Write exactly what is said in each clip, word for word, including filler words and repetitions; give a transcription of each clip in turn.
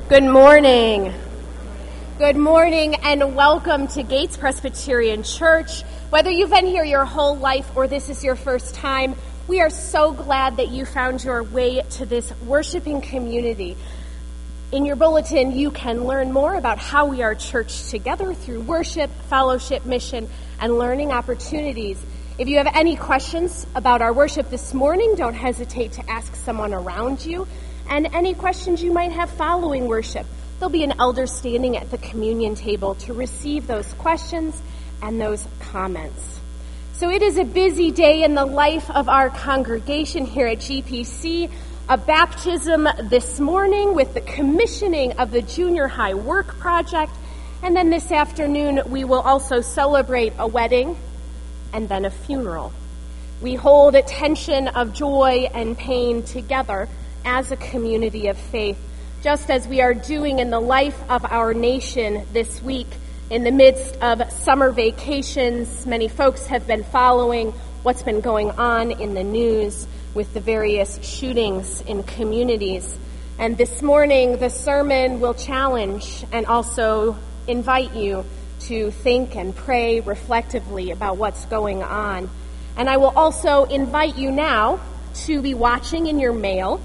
Good morning. Good morning and welcome to Gates Presbyterian Church. Whether you've been here your whole life or this is your first time, we are so glad that you found your way to this worshiping community. In your bulletin, you can learn more about how we are church together through worship, fellowship, mission, and learning opportunities. If you have any questions about our worship this morning, don't hesitate to ask someone around you. And any questions you might have following worship, there'll be an elder standing at the communion table to receive those questions and those comments. So it is a busy day in the life of our congregation here at G P C. A baptism this morning with the commissioning of the junior high work project. And then this afternoon, we will also celebrate a wedding and then a funeral. We hold a tension of joy and pain together as a community of faith, just as we are doing in the life of our nation this week. In the midst of summer vacations, many folks have been following what's been going on in the news with the various shootings in communities. And this morning, the sermon will challenge and also invite you to think and pray reflectively about what's going on. And I will also invite you now to be watching in your mail.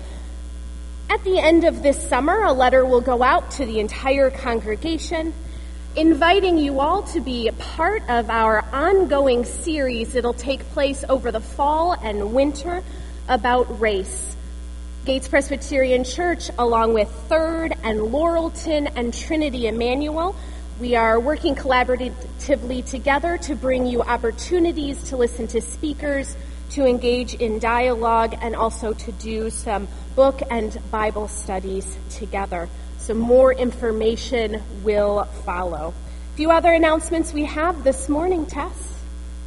At the end of this summer, a letter will go out to the entire congregation, inviting you all to be part of our ongoing series that'll take place over the fall and winter about race. Gates Presbyterian Church, along with Third and Laurelton and Trinity Emmanuel, we are working collaboratively together to bring you opportunities to listen to speakers, to engage in dialogue, and also to do some book and Bible studies together. So more information will follow. A few other announcements we have this morning, Tess.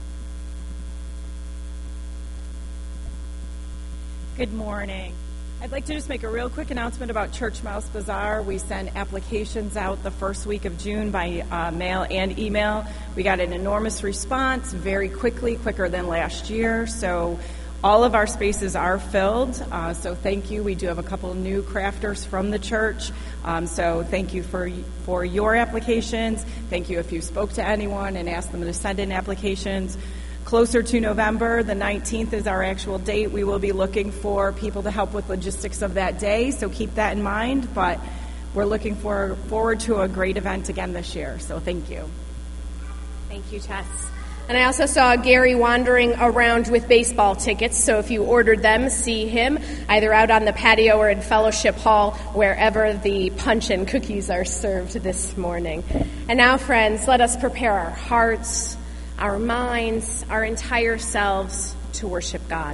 Good morning. I'd like to just make a real quick announcement about Church Mouse Bazaar. We send applications out the first week of June by uh, mail and email. We got an enormous response very quickly, quicker than last year. So all of our spaces are filled. Uh, so thank you. We do have a couple new crafters from the church. Um, so thank you for for your applications. Thank you if you spoke to anyone and asked them to send in applications. Closer to November, the nineteenth is our actual date. We will be looking for people to help with logistics of that day, so keep that in mind. But we're looking for, forward to a great event again this year, so thank you. Thank you, Tess. And I also saw Gary wandering around with baseball tickets, so if you ordered them, see him either out on the patio or in Fellowship Hall, wherever the punch and cookies are served this morning. And now, friends, let us prepare our hearts, our minds, our entire selves to worship God.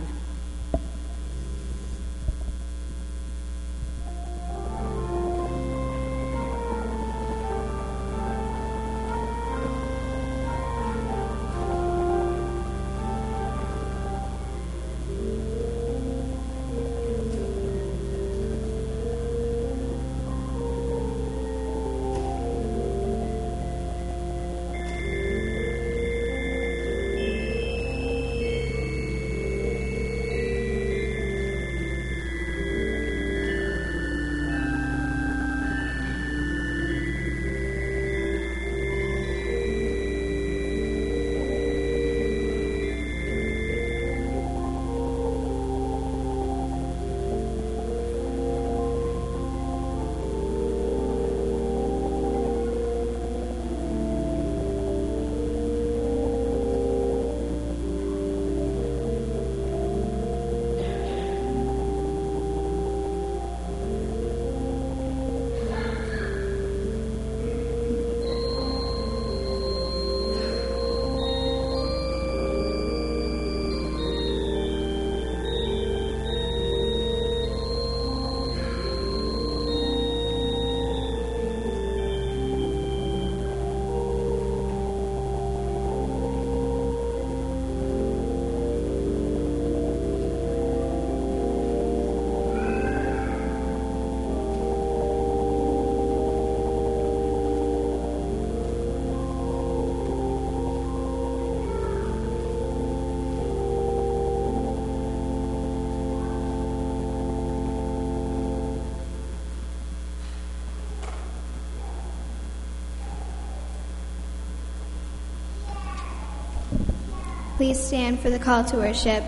Please stand for the call to worship.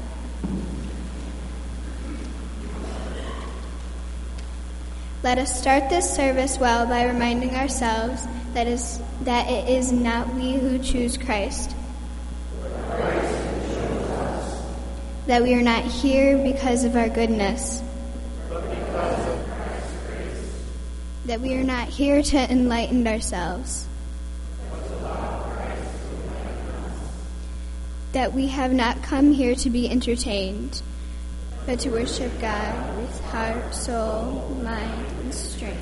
Let us start this service well by reminding ourselves that, is, that it is not we who choose Christ. Christ chose us. That we are not here because of our goodness. But because of Christ's grace. That we are not here to enlighten ourselves. But to allow Christ to enlighten us. That we have not come here to be entertained, but to worship God with heart, soul, mind, and strength.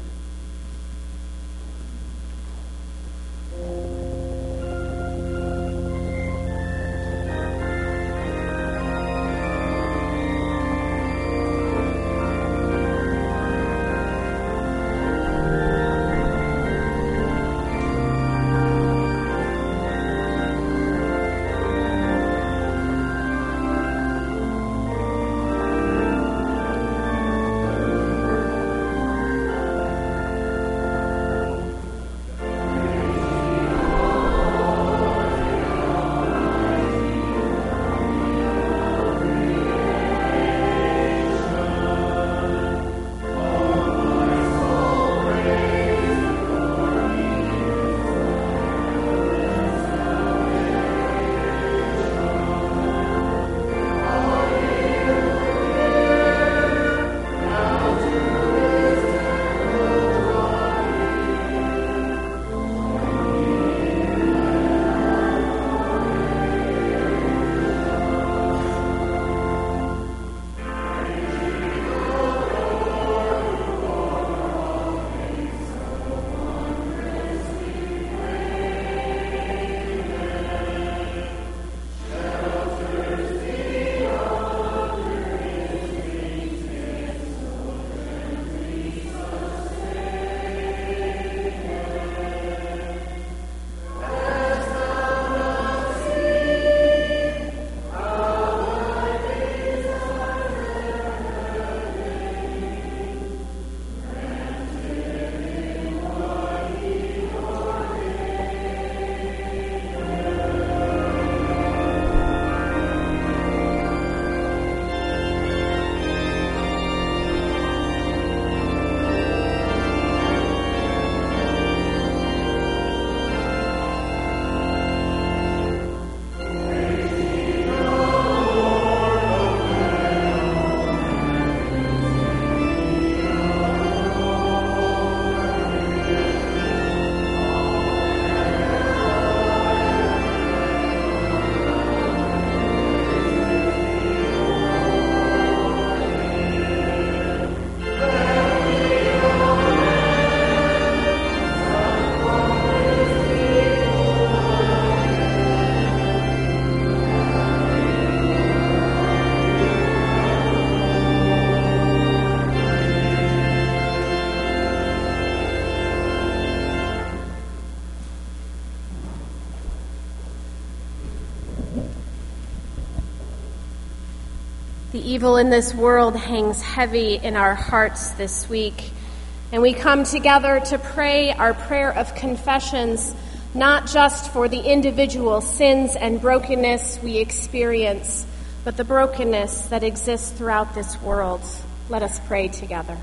The evil in this world hangs heavy in our hearts this week, and we come together to pray our prayer of confessions, not just for the individual sins and brokenness we experience, but the brokenness that exists throughout this world. Let us pray together.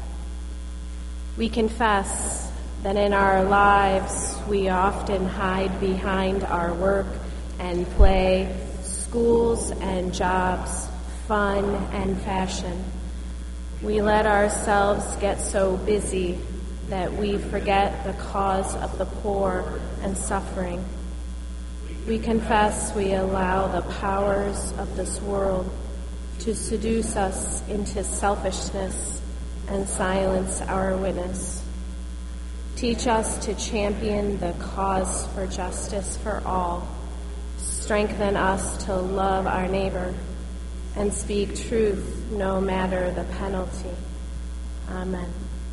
We confess that in our lives we often hide behind our work and play, schools and jobs, fun and fashion. We let ourselves get so busy that we forget the cause of the poor and suffering. We confess we allow the powers of this world to seduce us into selfishness and silence our witness. Teach us to champion the cause for justice for all. Strengthen us to love our neighbor and speak truth no matter the penalty. Amen.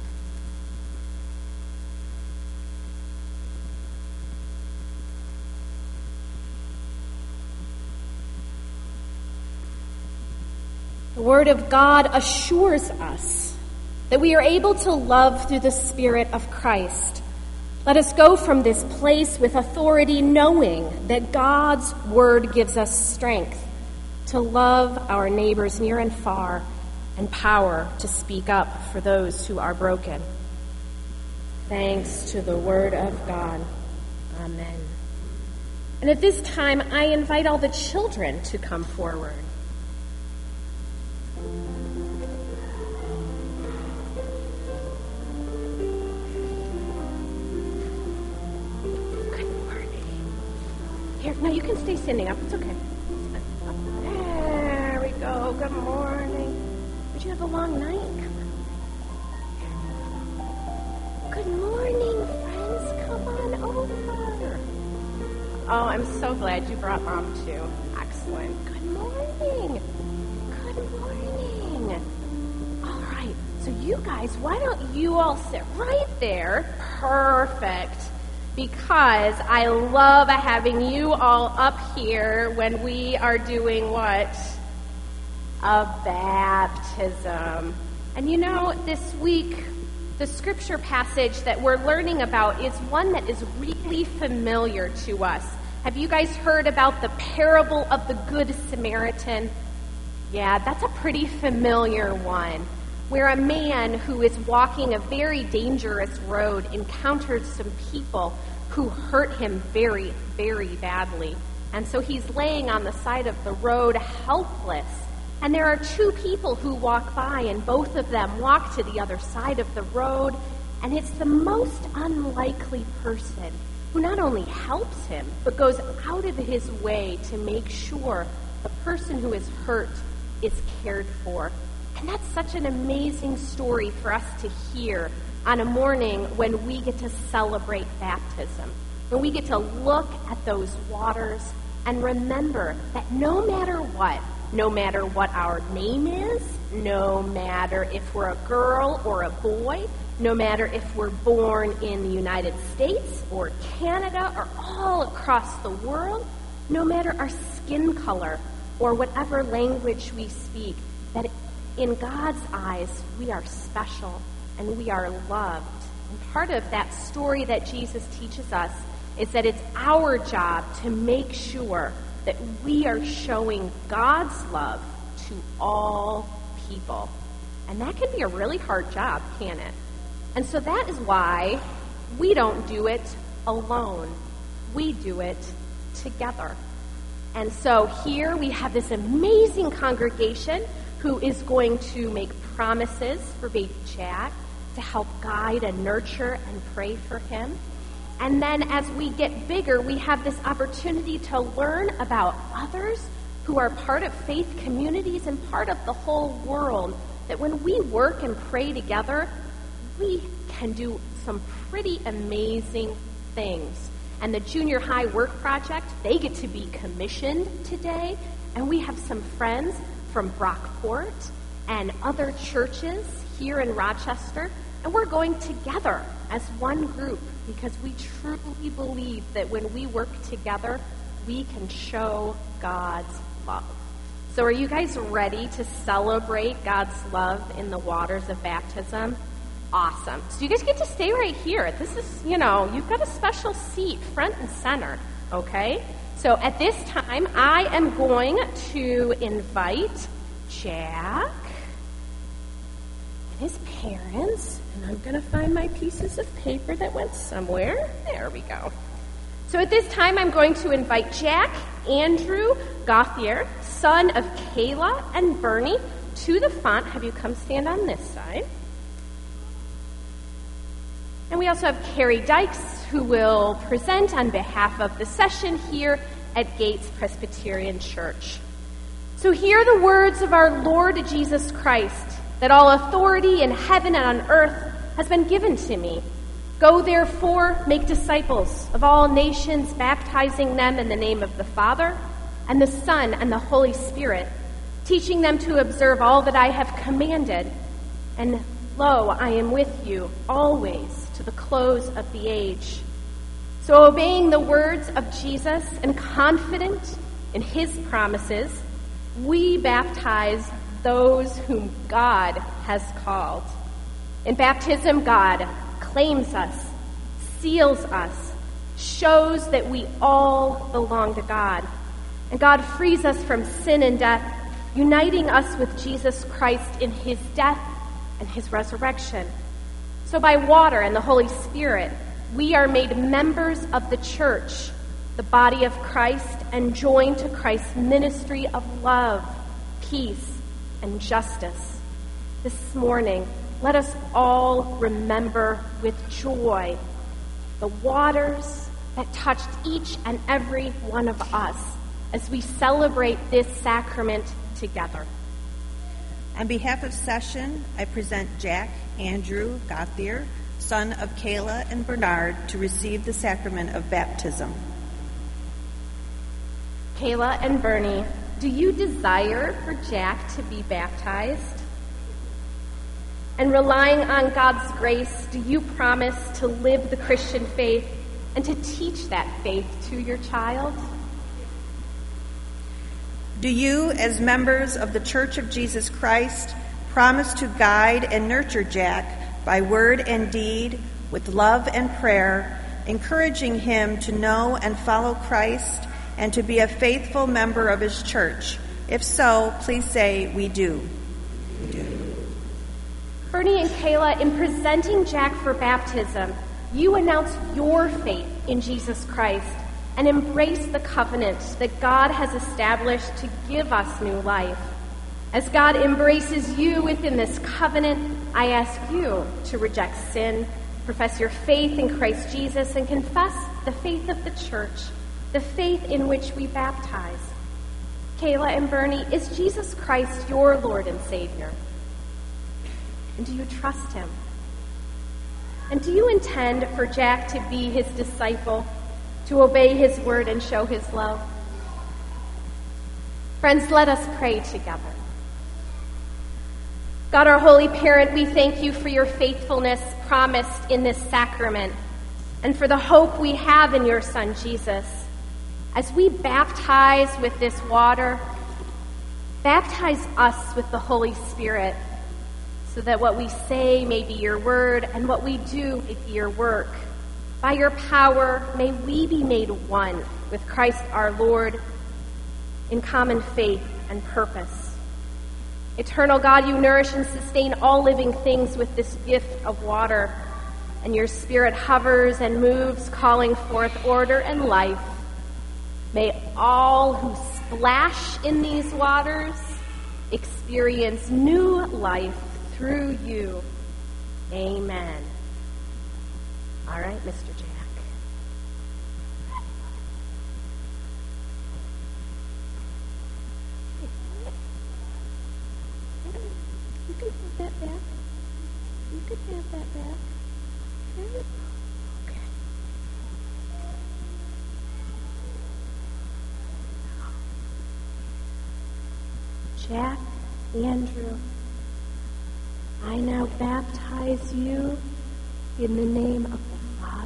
The Word of God assures us that we are able to love through the Spirit of Christ. Let us go from this place with authority, knowing that God's word gives us strength to love our neighbors near and far and power to speak up for those who are broken. Thanks to the word of God. Amen. And at this time, I invite all the children to come forward. Here, no, you can stay standing up. It's okay. There we go. Good morning. Did you have a long night? Good morning, friends. Come on over. Oh, I'm so glad you brought Mom, too. Excellent. Good morning. Good morning. All right. So you guys, why don't you all sit right there? Perfect. Because I love having you all up here when we are doing what? A baptism. And you know, this week, the scripture passage that we're learning about is one that is really familiar to us. Have you guys heard about the parable of the Good Samaritan? Yeah, that's a pretty familiar one, where a man who is walking a very dangerous road encounters some people who hurt him very, very badly. And so he's laying on the side of the road helpless. And there are two people who walk by, and both of them walk to the other side of the road. And it's the most unlikely person who not only helps him, but goes out of his way to make sure the person who is hurt is cared for. And that's such an amazing story for us to hear on a morning when we get to celebrate baptism, when we get to look at those waters and remember that no matter what, no matter what our name is, no matter if we're a girl or a boy, no matter if we're born in the United States or Canada or all across the world, no matter our skin color or whatever language we speak, that in God's eyes, we are special and we are loved. And part of that story that Jesus teaches us is that it's our job to make sure that we are showing God's love to all people. And that can be a really hard job, can't it? And so that is why we don't do it alone. We do it together. And so here we have this amazing congregation who is going to make promises for baby Jack to help guide and nurture and pray for him. And then as we get bigger, we have this opportunity to learn about others who are part of faith communities and part of the whole world, that when we work and pray together, we can do some pretty amazing things. And the Junior High Work Project, they get to be commissioned today, and we have some friends from Brockport and other churches here in Rochester, and we're going together as one group because we truly believe that when we work together, we can show God's love. So are you guys ready to celebrate God's love in the waters of baptism? Awesome. So you guys get to stay right here. This is, you know, you've got a special seat front and center, okay? So at this time, I am going to invite Jack and his parents, and I'm going to find my pieces of paper that went somewhere. There we go. So at this time, I'm going to invite Jack, Andrew Gauthier, son of Kayla and Bernie, to the font. Have you come stand on this side? And we also have Carrie Dykes, who will present on behalf of the session here at Gates Presbyterian Church. So hear the words of our Lord Jesus Christ, that all authority in heaven and on earth has been given to me. Go therefore, make disciples of all nations, baptizing them in the name of the Father, and the Son, and the Holy Spirit, teaching them to observe all that I have commanded. And lo, I am with you always to the close of the age. So obeying the words of Jesus and confident in his promises, we baptize those whom God has called. In baptism, God claims us, seals us, shows that we all belong to God. And God frees us from sin and death, uniting us with Jesus Christ in his death and his resurrection. So by water and the Holy Spirit, we are made members of the church, the body of Christ, and joined to Christ's ministry of love, peace, and justice. This morning, let us all remember with joy the waters that touched each and every one of us as we celebrate this sacrament together. On behalf of Session, I present Jack Andrew Gauthier, son of Kayla and Bernard, to receive the sacrament of baptism. Kayla and Bernie, do you desire for Jack to be baptized? And relying on God's grace, do you promise to live the Christian faith and to teach that faith to your child? Do you, as members of the Church of Jesus Christ, promise to guide and nurture Jack by word and deed with love and prayer, encouraging him to know and follow Christ and to be a faithful member of his church? If so, please say, "We do." We do. Bernie and Kayla, in presenting Jack for baptism, you announce your faith in Jesus Christ and embrace the covenant that God has established to give us new life. As God embraces you within this covenant, I ask you to reject sin, profess your faith in Christ Jesus, and confess the faith of the church, the faith in which we baptize. Kayla and Bernie, is Jesus Christ your Lord and Savior? And do you trust him? And do you intend for Jack to be his disciple, to obey his word and show his love? Friends, let us pray together. God, our holy parent, we thank you for your faithfulness promised in this sacrament and for the hope we have in your Son, Jesus. As we baptize with this water, baptize us with the Holy Spirit so that what we say may be your word and what we do may be your work. By your power, may we be made one with Christ our Lord in common faith and purpose. Eternal God, you nourish and sustain all living things with this gift of water, and your Spirit hovers and moves, calling forth order and life. May all who splash in these waters experience new life through you. Amen. All right, Mister Jack. You can have that back. You can have that back. Okay. Okay. Jack, Andrew, I now baptize you in the name of the Father,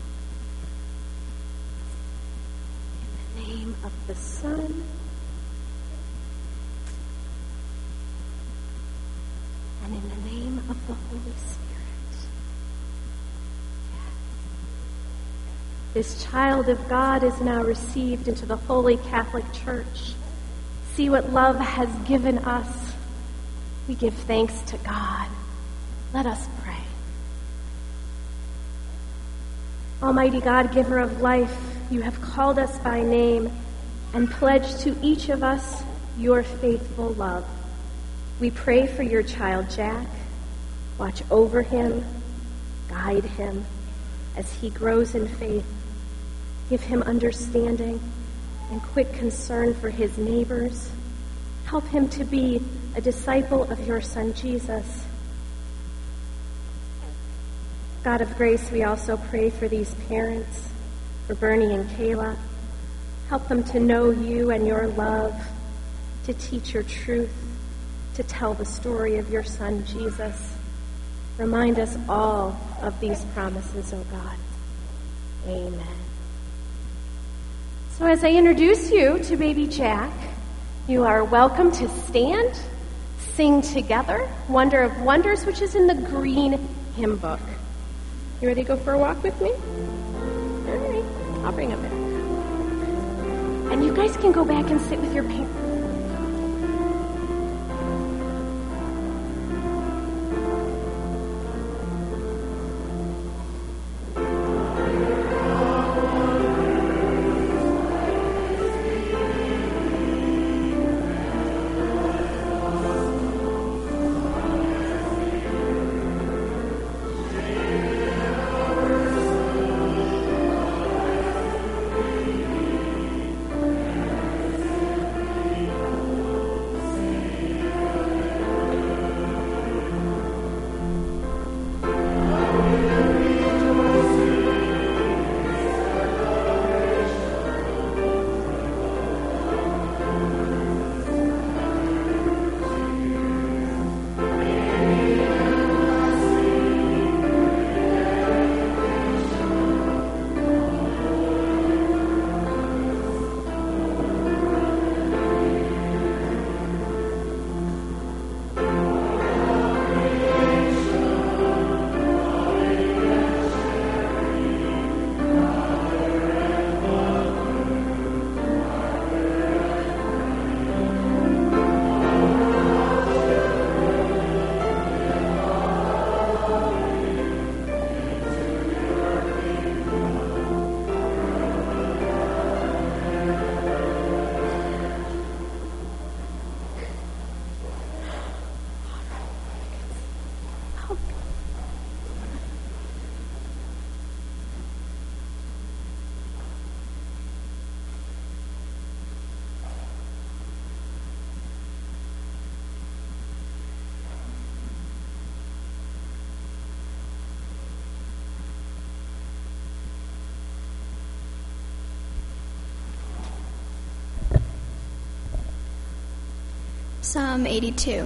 in the name of the Son, and in the name of the Holy Spirit. This child of God is now received into the Holy Catholic Church. See what love has given us. We give thanks to God. Let us pray. Almighty God, giver of life, you have called us by name and pledged to each of us your faithful love. We pray for your child Jack. Watch over him, guide him as he grows in faith. Give him understanding and quick concern for his neighbors. Help him to be a disciple of your Son, Jesus. God of grace, we also pray for these parents, for Bernie and Kayla. Help them to know you and your love, to teach your truth, to tell the story of your Son, Jesus. Remind us all of these promises, O God. Amen. So as I introduce you to baby Jack, you are welcome to stand, sing together, Wonder of Wonders, which is in the green hymn book. You ready to go for a walk with me? All right, I'll bring him back. And you guys can go back and sit with your parents. Psalm eighty-two.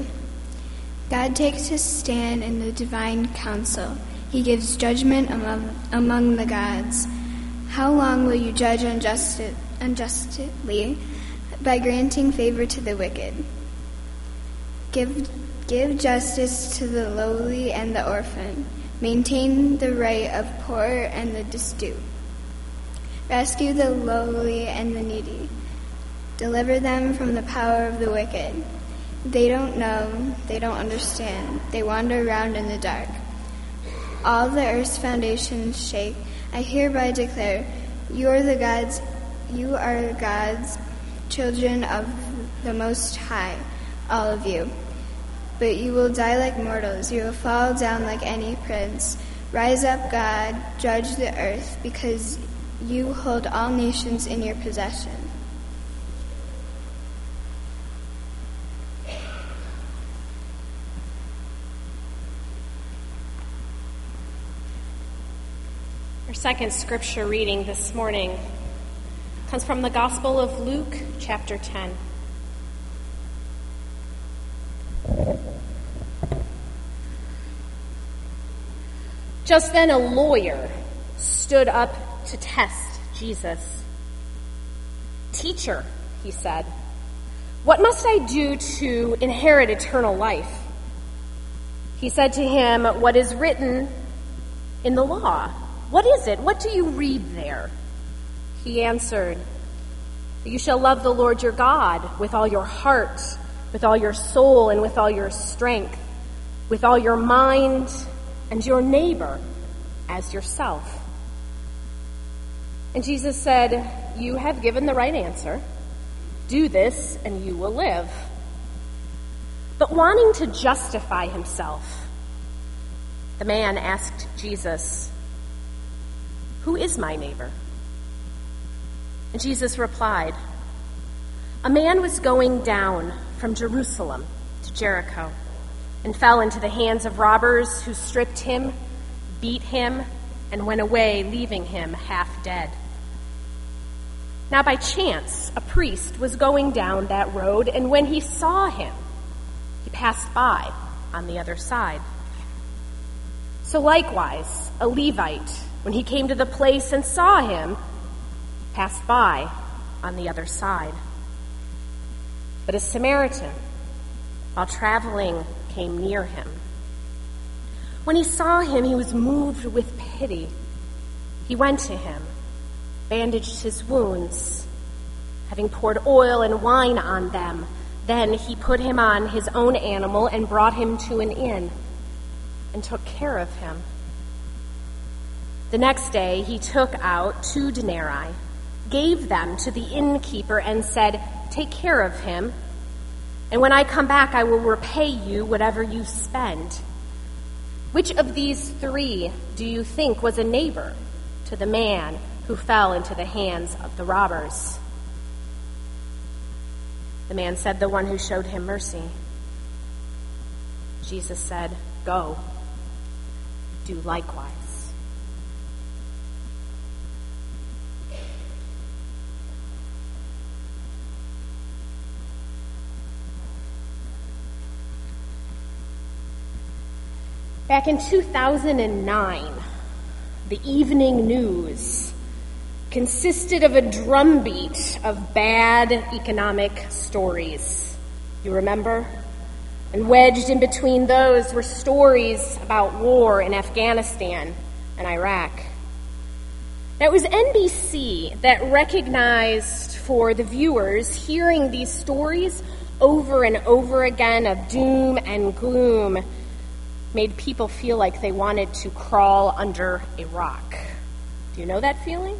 God takes his stand in the divine council. He gives judgment among, among the gods. How long will you judge unjusti- unjustly by granting favor to the wicked? Give, give justice to the lowly and the orphan. Maintain the right of poor and the destitute. Rescue the lowly and the needy. Deliver them from the power of the wicked. They don't know, they don't understand. They wander around in the dark. All the earth's foundations shake. I hereby declare, you are the gods, you are God's children of the Most High, all of you. But you will die like mortals. You will fall down like any prince. Rise up, God, judge the earth, because you hold all nations in your possession. Our second scripture reading this morning comes from the Gospel of Luke, chapter ten. Just then a lawyer stood up to test Jesus. "Teacher," he said, "what must I do to inherit eternal life?" He said to him, "What is written in the law? What is it? What do you read there?" He answered, "You shall love the Lord your God with all your heart, with all your soul, and with all your strength, with all your mind, and your neighbor as yourself." And Jesus said, "You have given the right answer. Do this and you will live." But wanting to justify himself, the man asked Jesus, "Who is my neighbor?" And Jesus replied, "A man was going down from Jerusalem to Jericho and fell into the hands of robbers who stripped him, beat him, and went away, leaving him half dead. Now by chance, a priest was going down that road, and when he saw him, he passed by on the other side. So likewise, a Levite, when he came to the place and saw him, passed by on the other side. But a Samaritan, while traveling, came near him. When he saw him, he was moved with pity. He went to him, bandaged his wounds, having poured oil and wine on them. Then he put him on his own animal and brought him to an inn and took care of him. The next day he took out two denarii, gave them to the innkeeper, and said, "Take care of him, and when I come back I will repay you whatever you spend." Which of these three do you think was a neighbor to the man who fell into the hands of the robbers? The man said, "The one who showed him mercy." Jesus said, "Go, do likewise." Back in two thousand nine, the evening news consisted of a drumbeat of bad economic stories. You remember? And wedged in between those were stories about war in Afghanistan and Iraq. Now, it was N B C that recognized for the viewers hearing these stories over and over again of doom and gloom made people feel like they wanted to crawl under a rock. Do you know that feeling?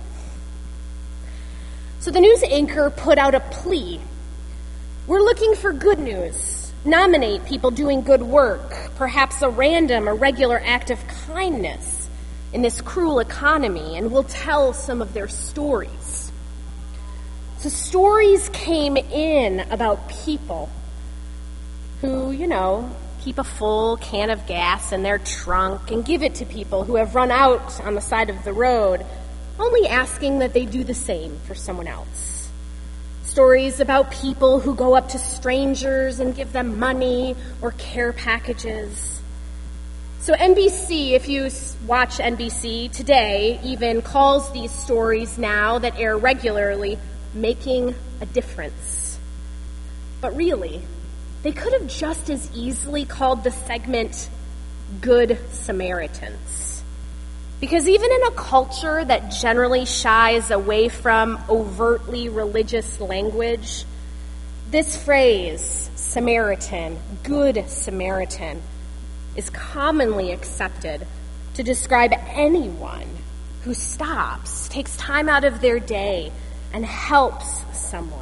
So the news anchor put out a plea. We're looking for good news. Nominate people doing good work, perhaps a random or regular act of kindness in this cruel economy, and we'll tell some of their stories. So stories came in about people who, you know, keep a full can of gas in their trunk and give it to people who have run out on the side of the road, only asking that they do the same for someone else. Stories about people who go up to strangers and give them money or care packages. So N B C, if you watch N B C today, even calls these stories now that air regularly making a difference. But really, they could have just as easily called the segment Good Samaritans. Because even in a culture that generally shies away from overtly religious language, this phrase, Samaritan, Good Samaritan, is commonly accepted to describe anyone who stops, takes time out of their day, and helps someone.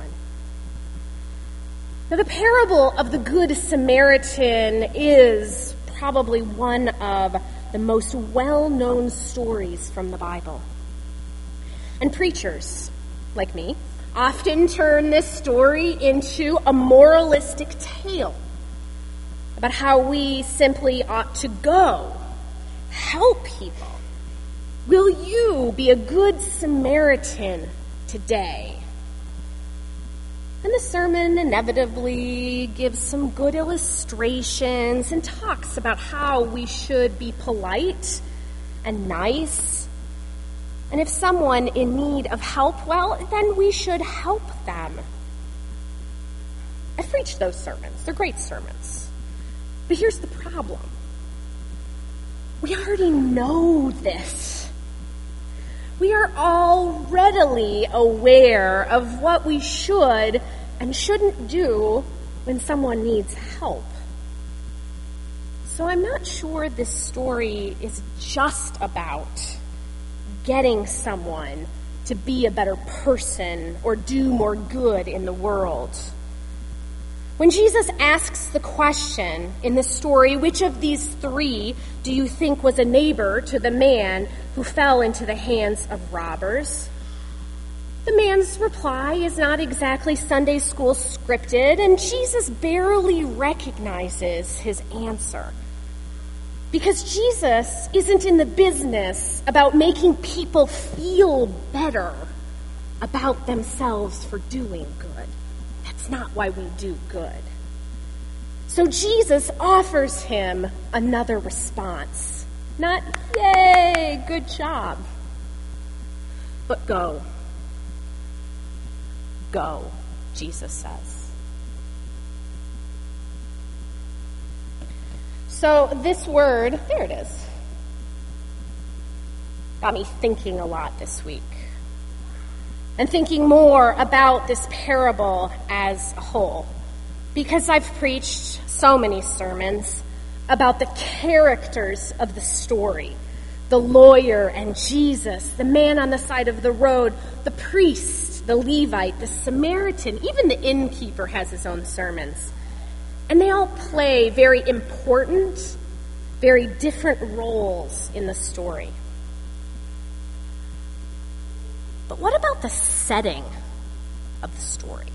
Now, the parable of the Good Samaritan is probably one of the most well-known stories from the Bible. And preachers, like me, often turn this story into a moralistic tale about how we simply ought to go, help people. Will you be a good Samaritan today? And the sermon inevitably gives some good illustrations and talks about how we should be polite and nice. And if someone in need of help, well, then we should help them. I've preached those sermons. They're great sermons. But here's the problem. We already know this. We are all readily aware of what we should and shouldn't do when someone needs help. So I'm not sure this story is just about getting someone to be a better person or do more good in the world. When Jesus asks the question in the story, which of these three do you think was a neighbor to the man who fell into the hands of robbers? The man's reply is not exactly Sunday school scripted, and Jesus barely recognizes his answer. Because Jesus isn't in the business about making people feel better about themselves for doing good. That's not why we do good. So Jesus offers him another response. Not, yay, good job, but go. Go, Jesus says. So this word, there it is, got me thinking a lot this week. And thinking more about this parable as a whole. Because I've preached so many sermons about the characters of the story. The lawyer and Jesus, the man on the side of the road, the priest, the Levite, the Samaritan, even the innkeeper has his own sermons. And they all play very important, very different roles in the story. But what about the setting of the story?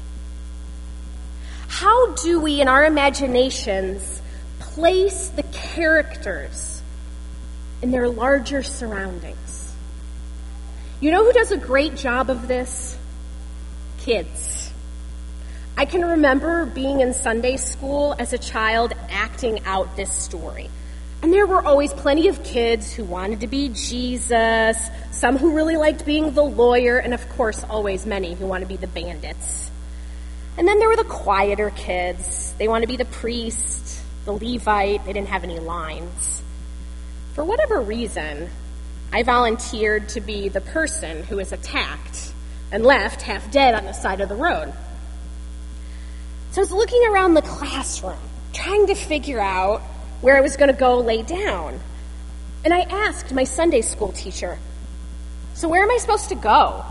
How do we, in our imaginations, place the characters in their larger surroundings? You know who does a great job of this? Kids. I can remember being in Sunday school as a child acting out this story. And there were always plenty of kids who wanted to be Jesus, some who really liked being the lawyer, and of course always many who want to be the bandits. And then there were the quieter kids. They want to be the priest, the Levite. They didn't have any lines. For whatever reason, I volunteered to be the person who was attacked and left half dead on the side of the road. So I was looking around the classroom, trying to figure out where I was going to go lay down. And I asked my Sunday school teacher, so where am I supposed to go?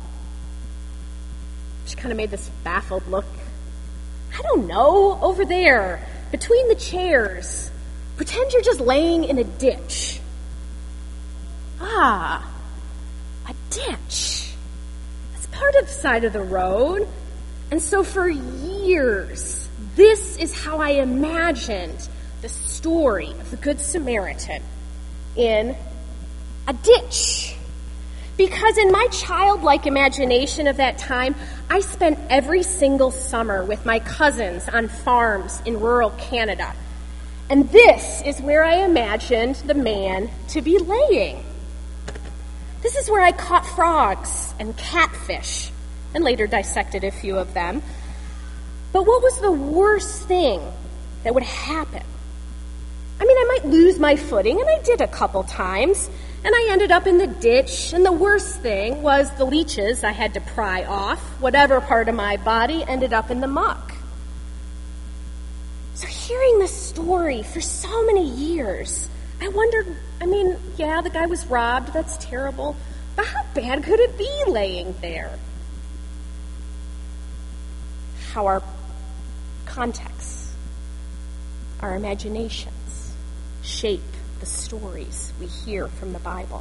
She kind of made this baffled look. I don't know, over there, between the chairs. Pretend you're just laying in a ditch. Ah, a ditch. That's part of the side of the road. And so for years, this is how I imagined the story of the Good Samaritan, in a ditch. Because in my childlike imagination of that time, I spent every single summer with my cousins on farms in rural Canada. And this is where I imagined the man to be laying. This is where I caught frogs and catfish, and later dissected a few of them. But what was the worst thing that would happen? I mean, I might lose my footing, and I did a couple times, and I ended up in the ditch, and the worst thing was the leeches I had to pry off. Whatever part of my body ended up in the muck. So hearing this story for so many years, I wondered, I mean, yeah, the guy was robbed, that's terrible, but how bad could it be laying there? How our contexts, our imaginations, shape the stories we hear from the Bible.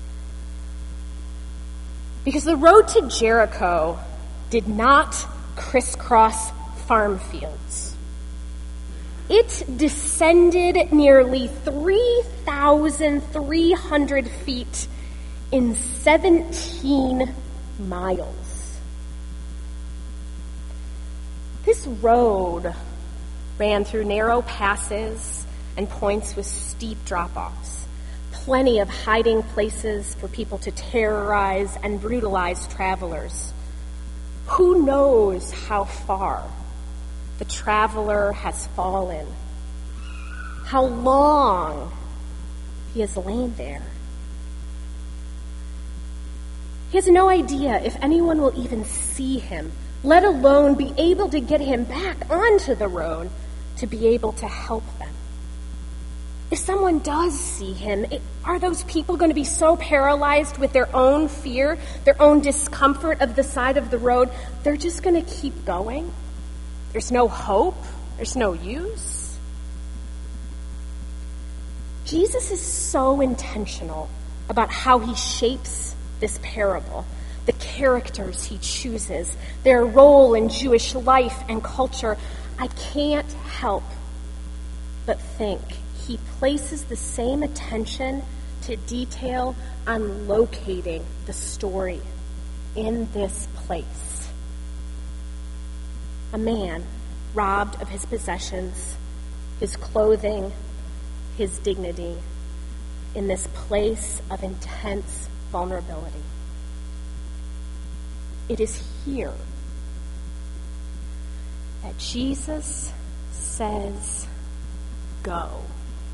Because the road to Jericho did not crisscross farm fields. It descended nearly three thousand three hundred feet in seventeen miles. This road ran through narrow passes and points with steep drop-offs, plenty of hiding places for people to terrorize and brutalize travelers. Who knows how far the traveler has fallen, how long he has lain there. He has no idea if anyone will even see him, let alone be able to get him back onto the road to be able to help them. If someone does see him, it, are those people going to be so paralyzed with their own fear, their own discomfort of the side of the road, they're just going to keep going? There's no hope. There's no use. Jesus is so intentional about how he shapes this parable, the characters he chooses, their role in Jewish life and culture. I can't help but think he places the same attention to detail on locating the story in this place. A man robbed of his possessions, his clothing, his dignity, in this place of intense vulnerability. It is here that Jesus says, "Go."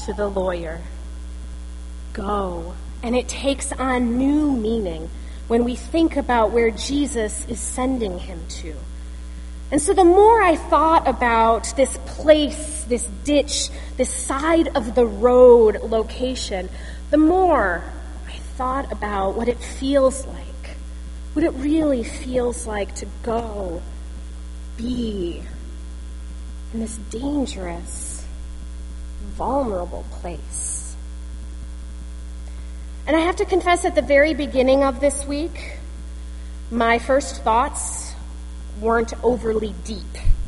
to the lawyer, go. And it takes on new meaning when we think about where Jesus is sending him to. And so the more I thought about this place, this ditch, this side of the road location, the more I thought about what it feels like, what it really feels like to go, be in this dangerous, vulnerable place. And I have to confess, at the very beginning of this week, my first thoughts weren't overly deep.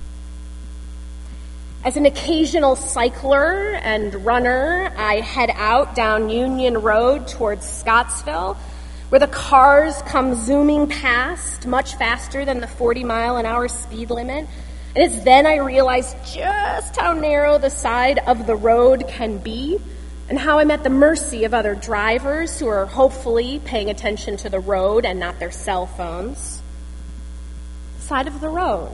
As an occasional cycler and runner, I head out down Union Road towards Scottsville, where the cars come zooming past much faster than the forty mile an hour speed limit. And it's then I realize just how narrow the side of the road can be, and how I'm at the mercy of other drivers who are hopefully paying attention to the road and not their cell phones. Side of the road.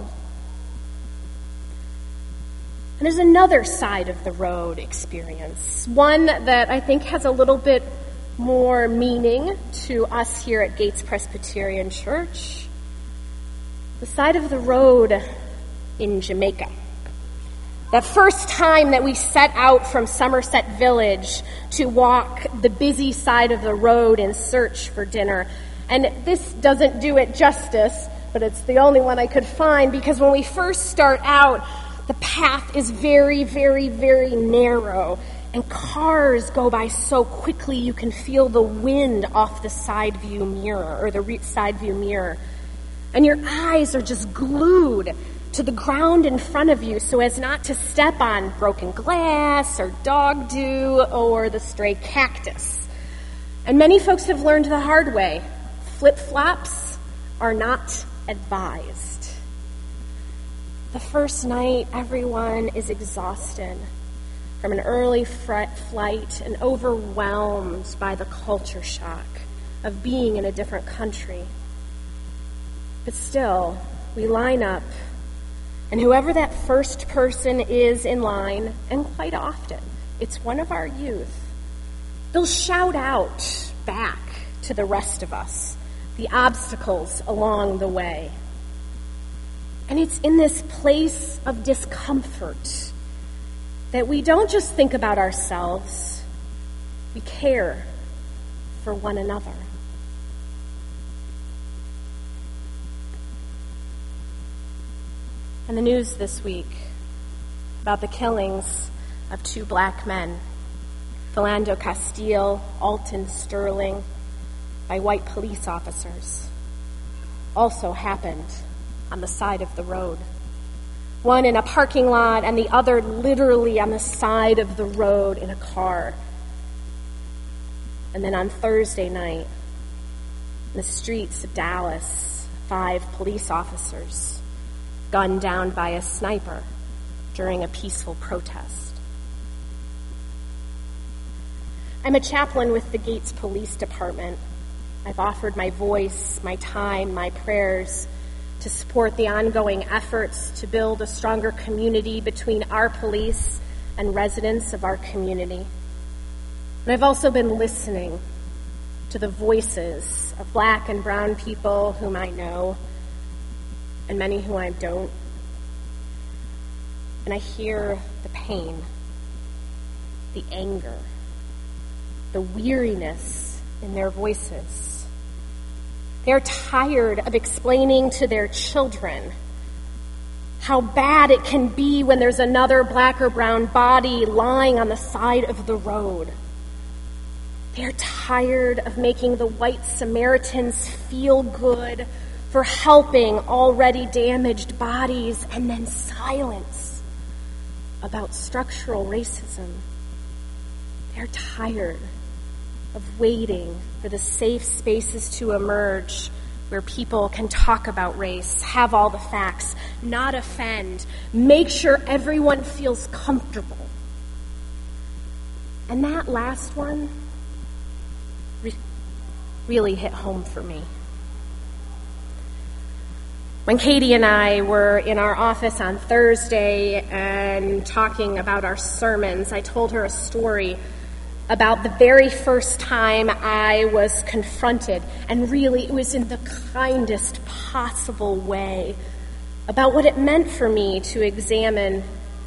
And there's another side of the road experience, one that I think has a little bit more meaning to us here at Gates Presbyterian Church. The side of the road in Jamaica. That first time that we set out from Somerset Village to walk the busy side of the road in search for dinner. And this doesn't do it justice, but it's the only one I could find, because when we first start out, the path is very, very, very narrow, and cars go by so quickly you can feel the wind off the side view mirror, or the re- side view mirror. And your eyes are just glued to the ground in front of you so as not to step on broken glass or dog dew or the stray cactus. And many folks have learned the hard way. Flip-flops are not advised. The first night, everyone is exhausted from an early fret flight and overwhelmed by the culture shock of being in a different country. But still, we line up, and whoever that first person is in line, and quite often it's one of our youth, they'll shout out back to the rest of us the obstacles along the way. And it's in this place of discomfort that we don't just think about ourselves, we care for one another. And the news this week about the killings of two black men, Philando Castile, Alton Sterling, by white police officers, also happened on the side of the road. One in a parking lot and the other literally on the side of the road in a car. And then on Thursday night, in the streets of Dallas, five police officers gunned down by a sniper during a peaceful protest. I'm a chaplain with the Gates Police Department. I've offered my voice, my time, my prayers to support the ongoing efforts to build a stronger community between our police and residents of our community. And I've also been listening to the voices of black and brown people whom I know, and many who I don't. And I hear the pain, the anger, the weariness in their voices. They're tired of explaining to their children how bad it can be when there's another black or brown body lying on the side of the road. They're tired of making the white Samaritans feel good for helping already damaged bodies, and then silence about structural racism. They're tired of waiting for the safe spaces to emerge where people can talk about race, have all the facts, not offend, make sure everyone feels comfortable. And that last one re- really hit home for me. When Katie and I were in our office on Thursday and talking about our sermons, I told her a story about the very first time I was confronted, and really it was in the kindest possible way, about what it meant for me to examine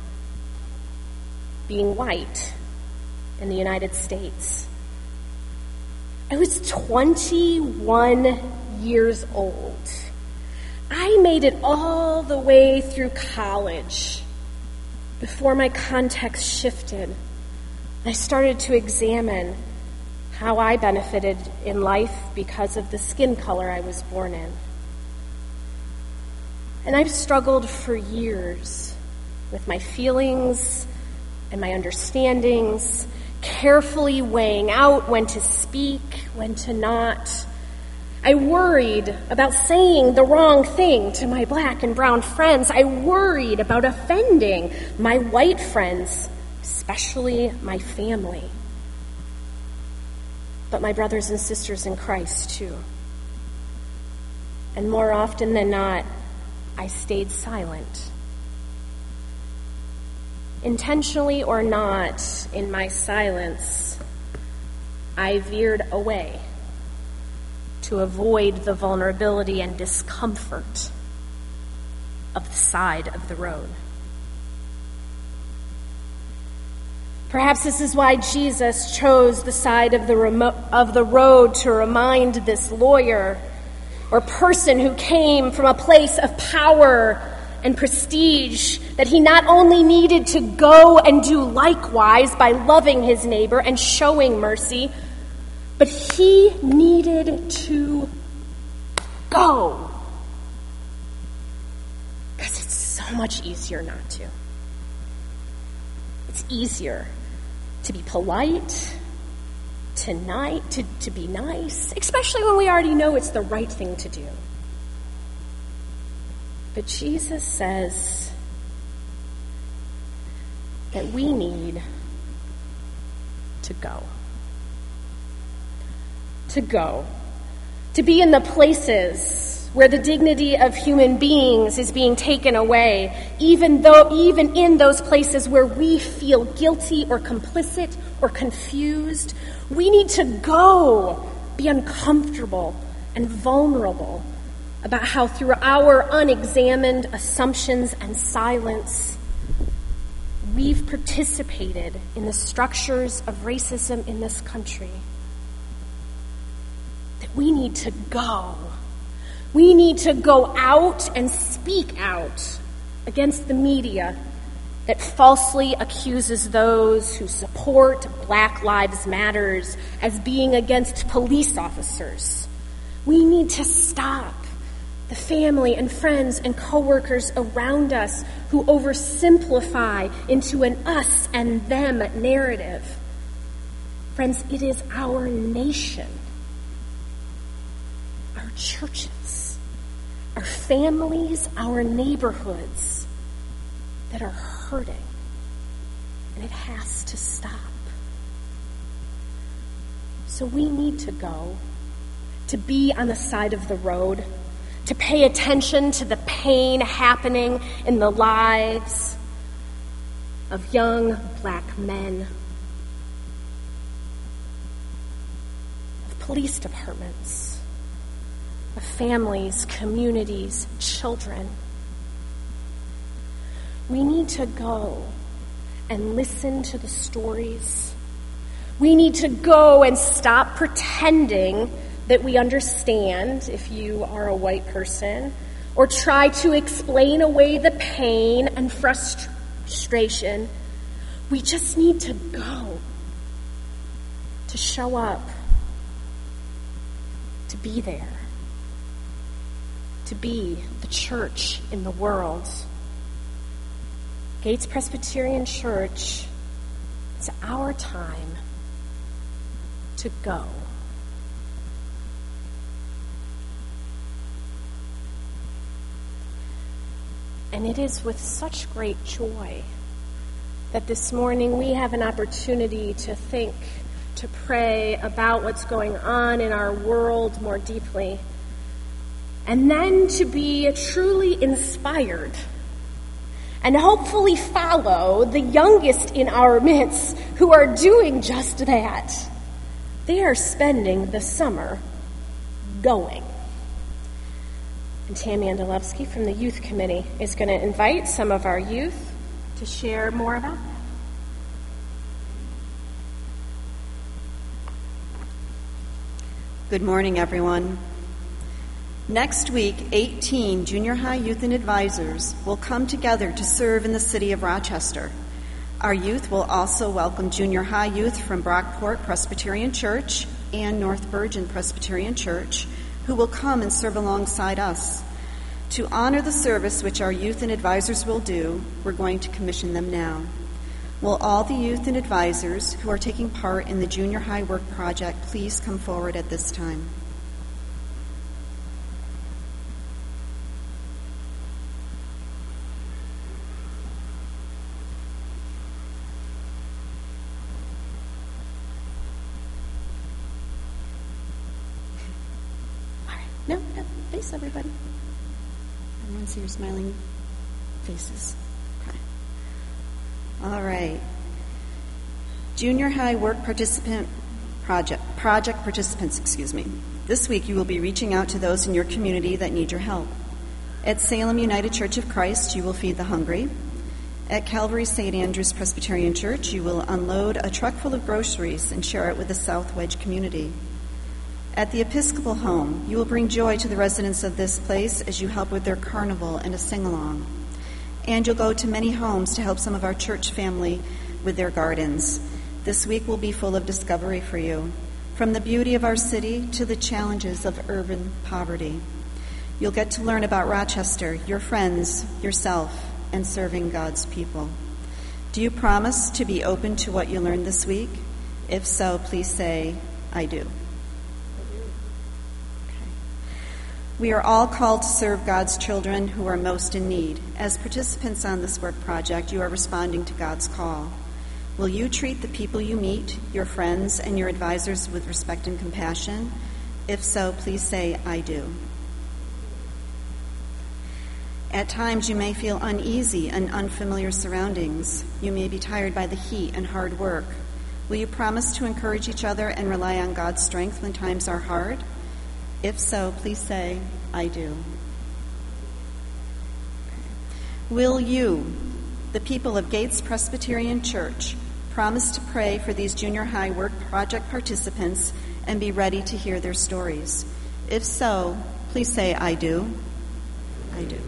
being white in the United States. I was twenty-one years old. I made it all the way through college before my context shifted. I started to examine how I benefited in life because of the skin color I was born in. And I've struggled for years with my feelings and my understandings, carefully weighing out when to speak, when to not. I worried about saying the wrong thing to my black and brown friends. I worried about offending my white friends, especially my family, but my brothers and sisters in Christ too. And more often than not, I stayed silent. Intentionally or not, in my silence, I veered away to avoid the vulnerability and discomfort of the side of the road. Perhaps this is why Jesus chose the side of the remo- of the road to remind this lawyer or person who came from a place of power and prestige that he not only needed to go and do likewise by loving his neighbor and showing mercy, but he needed to go. Because it's so much easier not to. It's easier to be polite, to, ni- to, to be nice, especially when we already know it's the right thing to do. But Jesus says that we need to go. To go. To be in the places where the dignity of human beings is being taken away, even though, even in those places where we feel guilty or complicit or confused. We need to go, be uncomfortable and vulnerable about how through our unexamined assumptions and silence, we've participated in the structures of racism in this country. That we need to go. We need to go out and speak out against the media that falsely accuses those who support Black Lives Matter as being against police officers. We need to stop the family and friends and coworkers around us who oversimplify into an us and them narrative. Friends, it is our nation, our churches, our families, our neighborhoods that are hurting, and it has to stop. So we need to go, to be on the side of the road, to pay attention to the pain happening in the lives of young Black men, of police departments, of families, communities, children. We need to go and listen to the stories. We need to go and stop pretending that we understand, if you are a white person, or try to explain away the pain and frustration. We just need to go, to show up, to be there, to be the church in the world. Gates Presbyterian Church, it's our time to go. And it is with such great joy that this morning we have an opportunity to think, to pray about what's going on in our world more deeply. and then to be truly inspired and hopefully follow the youngest in our midst who are doing just that. They are spending the summer going. And Tammy Andalewski from the Youth Committee is going to invite some of our youth to share more about that. Good morning, everyone. Next week, eighteen junior high youth and advisors will come together to serve in the city of Rochester. Our youth will also welcome junior high youth from Brockport Presbyterian Church and North Bergen Presbyterian Church, who will come and serve alongside us. To honor the service which our youth and advisors will do, we're going to commission them now. Will all the youth and advisors who are taking part in the Junior High Work Project please come forward at this time? All right. No, no, face everybody. I want to see your smiling faces. Okay. All right. Junior High Work Participant Project, project participants, excuse me. This week you will be reaching out to those in your community that need your help. At Salem United Church of Christ, you will feed the hungry. At Calvary Saint Andrews Presbyterian Church, you will unload a truck full of groceries and share it with the South Wedge community. At the Episcopal Home, you will bring joy to the residents of this place as you help with their carnival and a sing-along. And you'll go to many homes to help some of our church family with their gardens. This week will be full of discovery for you, from the beauty of our city to the challenges of urban poverty. You'll get to learn about Rochester, your friends, yourself, and serving God's people. Do you promise to be open to what you learned this week? If so, please say, I do. We are all called to serve God's children who are most in need. As participants on this work project, you are responding to God's call. Will you treat the people you meet, your friends, and your advisors with respect and compassion? If so, please say, I do. At times, you may feel uneasy in unfamiliar surroundings. You may be tired by the heat and hard work. Will you promise to encourage each other and rely on God's strength when times are hard? If so, please say, I do. Will you, the people of Gates Presbyterian Church, promise to pray for these junior high work project participants and be ready to hear their stories? If so, please say, I do. I do.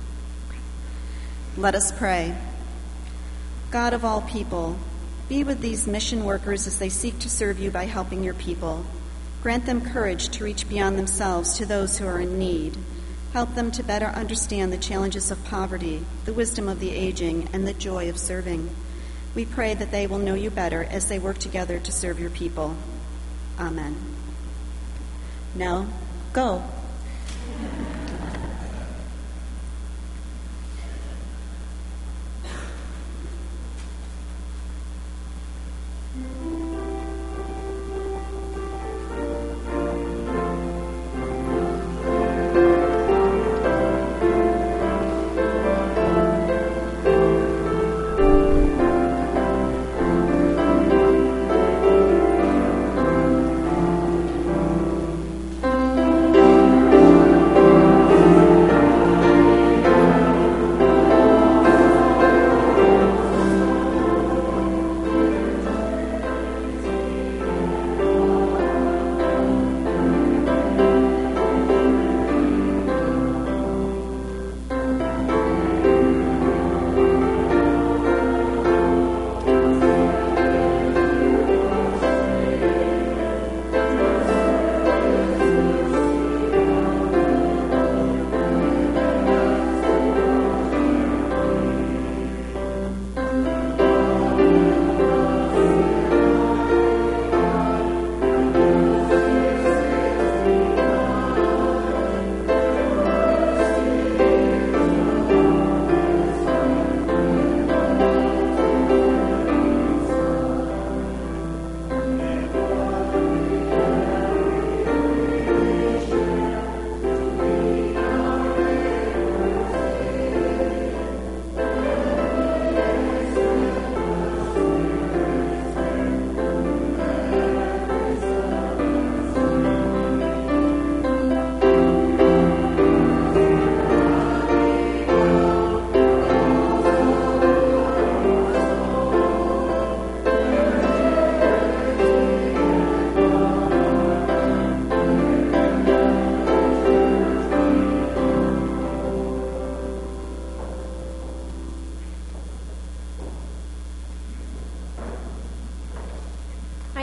Let us pray. God of all people, be with these mission workers as they seek to serve you by helping your people. Grant them courage to reach beyond themselves to those who are in need. Help them to better understand the challenges of poverty, the wisdom of the aging, and the joy of serving. We pray that they will know you better as they work together to serve your people. Amen. Now, go.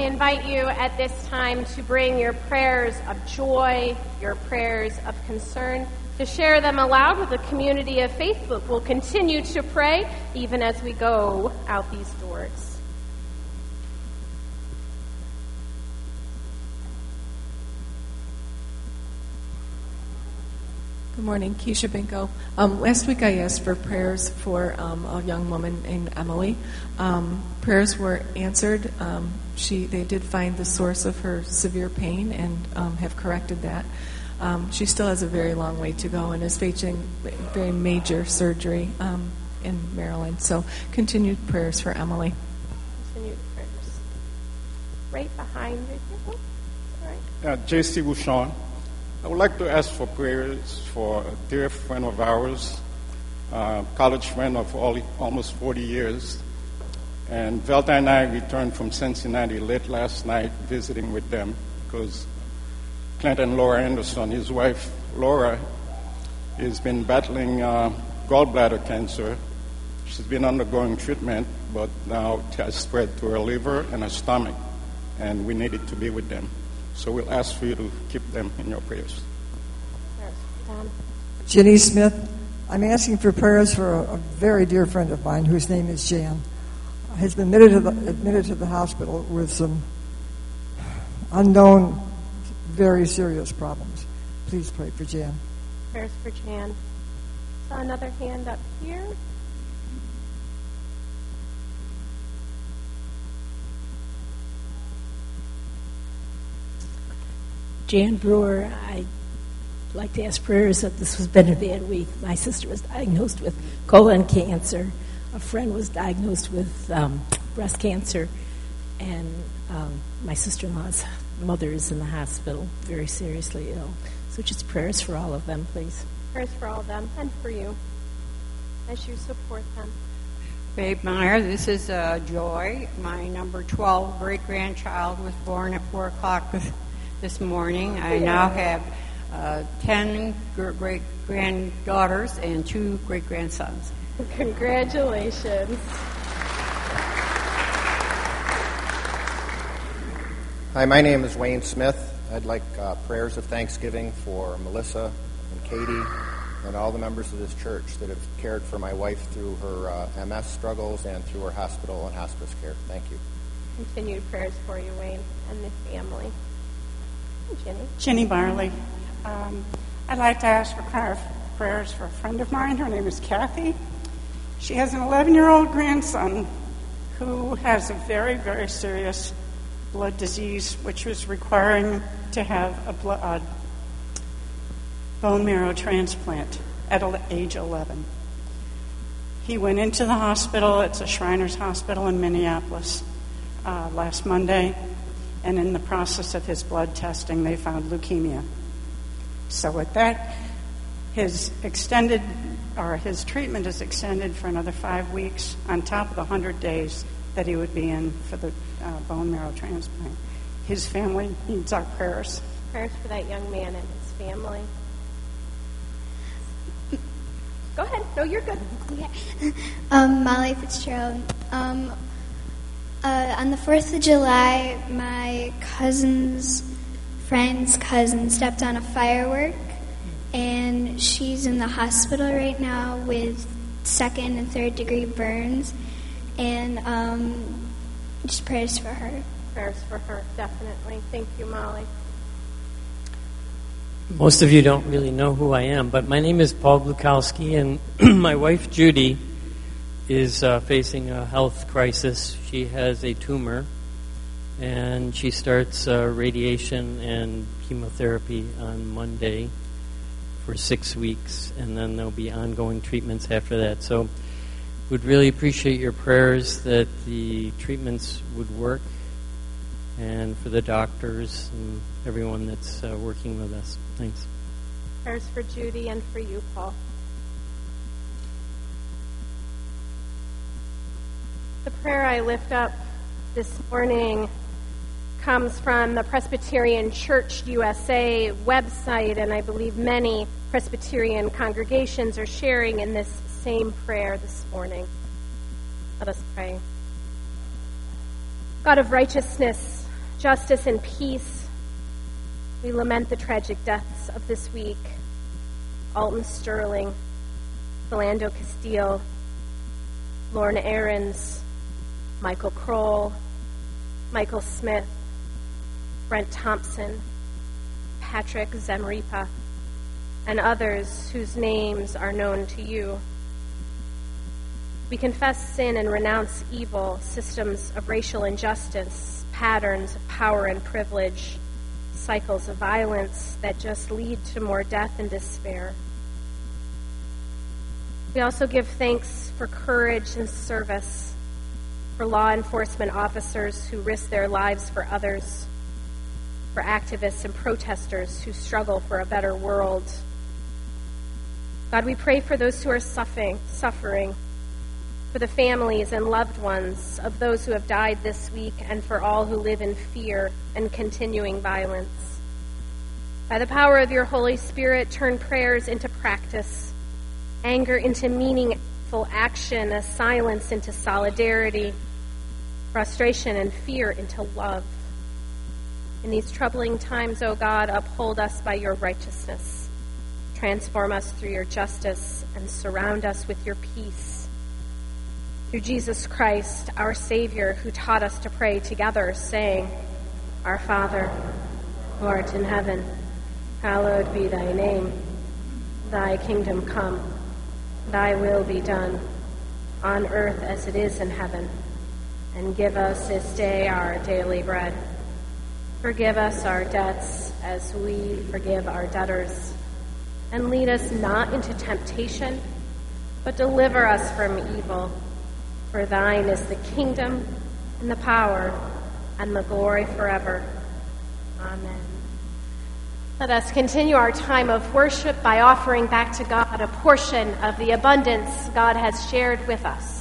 I invite you at this time to bring your prayers of joy, your prayers of concern, to share them aloud with the community of faith that will continue to pray even as we go out these doors. Good morning, Keisha Binko. Um, last week I asked for prayers for um, a young woman named Emily. Um, prayers were answered. Um, she, they did find the source of her severe pain and um, have corrected that. Um, she still has a very long way to go and is facing very major surgery um, in Maryland. So continued prayers for Emily. Continued prayers. Right behind you. Oh, sorry. Uh, J C Bouchon. I would like to ask for prayers for a dear friend of ours, uh, college friend of all, almost forty years. And Velta and I returned from Cincinnati late last night visiting with them because Clint and Laura Anderson, his wife Laura, has been battling uh, gallbladder cancer. She's been undergoing treatment, but now it has spread to her liver and her stomach, and we needed to be with them. So we'll ask for you to keep them in your prayers. Jenny Smith, I'm asking for prayers for a, a very dear friend of mine whose name is Jan. Has been admitted to the, admitted to the hospital with some unknown, very serious problems. Please pray for Jan. Prayers for Jan. Saw another hand up here. Jan Brewer, I'd like to ask prayers that this has been a bad week. My sister was diagnosed with colon cancer. A friend was diagnosed with um, breast cancer. And um, my sister-in-law's mother is in the hospital, very seriously ill. So just prayers for all of them, please. Prayers for all of them and for you as you support them. Babe Meyer, this is uh, Joy. My number twelve great-grandchild was born at four o'clock this This morning. I now have uh, ten great-granddaughters and two great-grandsons. Congratulations. Hi, my name is Wayne Smith. I'd like uh, prayers of thanksgiving for Melissa and Katie and all the members of this church that have cared for my wife through her uh, M S struggles and through her hospital and hospice care. Thank you. Continued prayers for you, Wayne, and the family. Jenny. Jenny Barley. Um, I'd like to ask for prayer, prayers for a friend of mine. Her name is Kathy. She has an eleven-year-old grandson who has a very, very serious blood disease, which was requiring to have a blood, uh, bone marrow transplant at age eleven. He went into the hospital. It's a Shriners Hospital in Minneapolis uh, last Monday. And in the process of his blood testing, they found leukemia. So with that, his extended, or his treatment is extended for another five weeks on top of the one hundred days that he would be in for the uh, bone marrow transplant. His family needs our prayers. Prayers for that young man and his family. Go ahead. No, you're good. Yeah. Um, Molly Fitzgerald. Um, Uh, on the fourth of July, my cousin's friend's cousin stepped on a firework, and she's in the hospital right now with second and third degree burns, and um, just prayers for her. Prayers for her, definitely. Thank you, Molly. Most of you don't really know who I am, but my name is Paul Blukowski, and my wife, Judy, is uh, facing a health crisis. She has a tumor, and she starts uh, radiation and chemotherapy on Monday for six weeks, and then there'll be ongoing treatments after that. So would really appreciate your prayers that the treatments would work, and for the doctors and everyone that's uh, working with us. Thanks. Prayers for Judy and for you, Paul. The prayer I lift up this morning comes from the Presbyterian Church U S A website, and I believe many Presbyterian congregations are sharing in this same prayer this morning. Let us pray. God of righteousness, justice and peace. We lament the tragic deaths of this week. Alton Sterling, Philando Castile, Lorna Aarons, Michael Kroll, Michael Smith, Brent Thompson, Patrick Zemripa, and others whose names are known to you. We confess sin and renounce evil, systems of racial injustice, patterns of power and privilege, cycles of violence that just lead to more death and despair. We also give thanks for courage and service, for law enforcement officers who risk their lives for others, for activists and protesters who struggle for a better world. God, we pray for those who are suffering, suffering, for the families and loved ones of those who have died this week, and for all who live in fear and continuing violence. By the power of your Holy Spirit, turn prayers into practice, anger into meaningful action, as silence into solidarity, frustration and fear into love. In these troubling times, O God, uphold us by your righteousness. Transform us through your justice and surround us with your peace. Through Jesus Christ, our Savior, who taught us to pray together, saying, Our Father, who art in heaven, hallowed be thy name. Thy kingdom come, thy will be done, on earth as it is in heaven. And give us this day our daily bread. Forgive us our debts as we forgive our debtors. And lead us not into temptation, but deliver us from evil. For thine is the kingdom and the power and the glory forever. Amen. Let us continue our time of worship by offering back to God a portion of the abundance God has shared with us.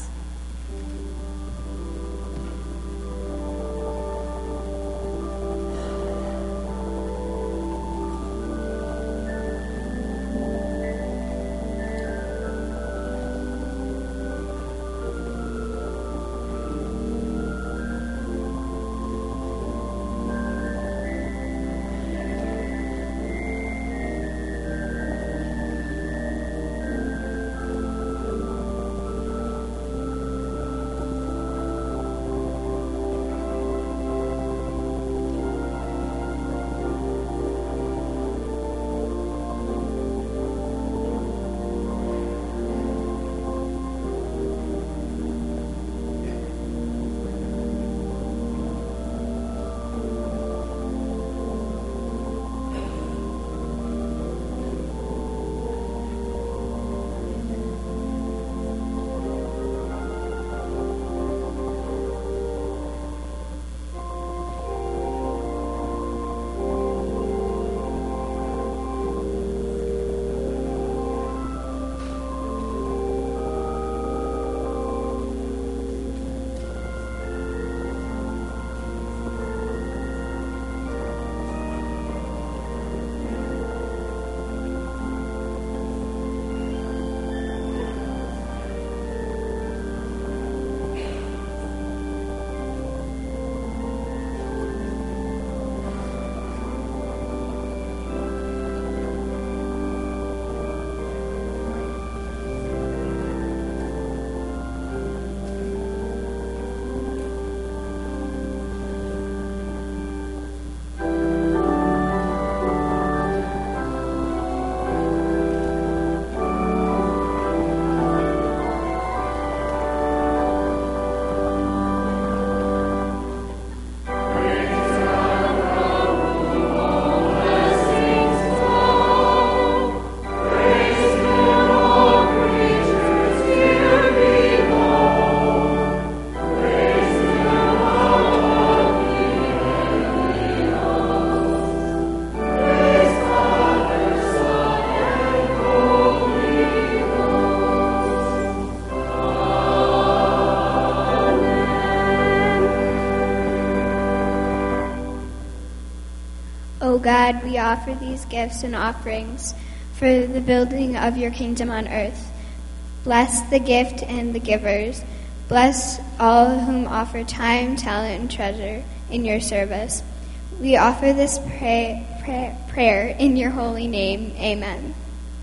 O God, we offer these gifts and offerings for the building of your kingdom on earth. Bless the gift and the givers. Bless all whom offer time, talent, and treasure in your service. We offer this pray, pray, prayer in your holy name. Amen.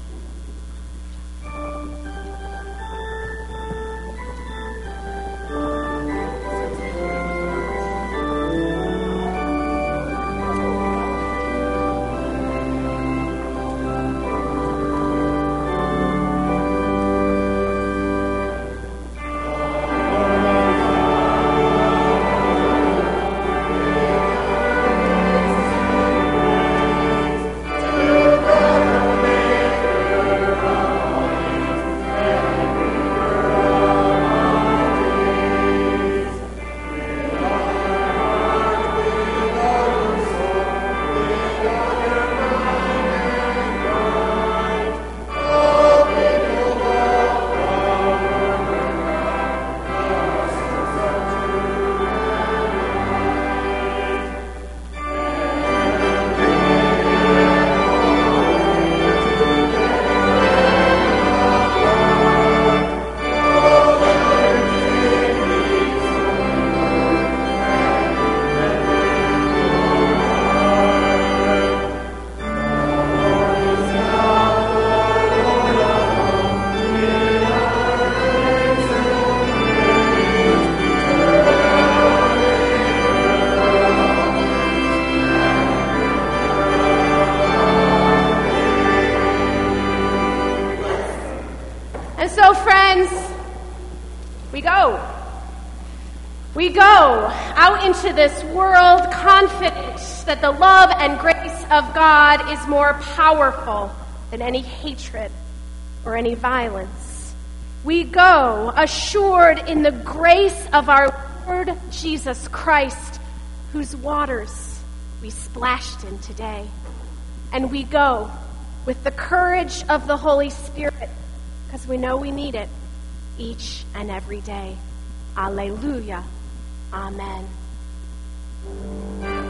We go out into this world confident that the love and grace of God is more powerful than any hatred or any violence. We go assured in the grace of our Lord Jesus Christ, whose waters we splashed in today. And we go with the courage of the Holy Spirit, because we know we need it each and every day. Alleluia. Amen.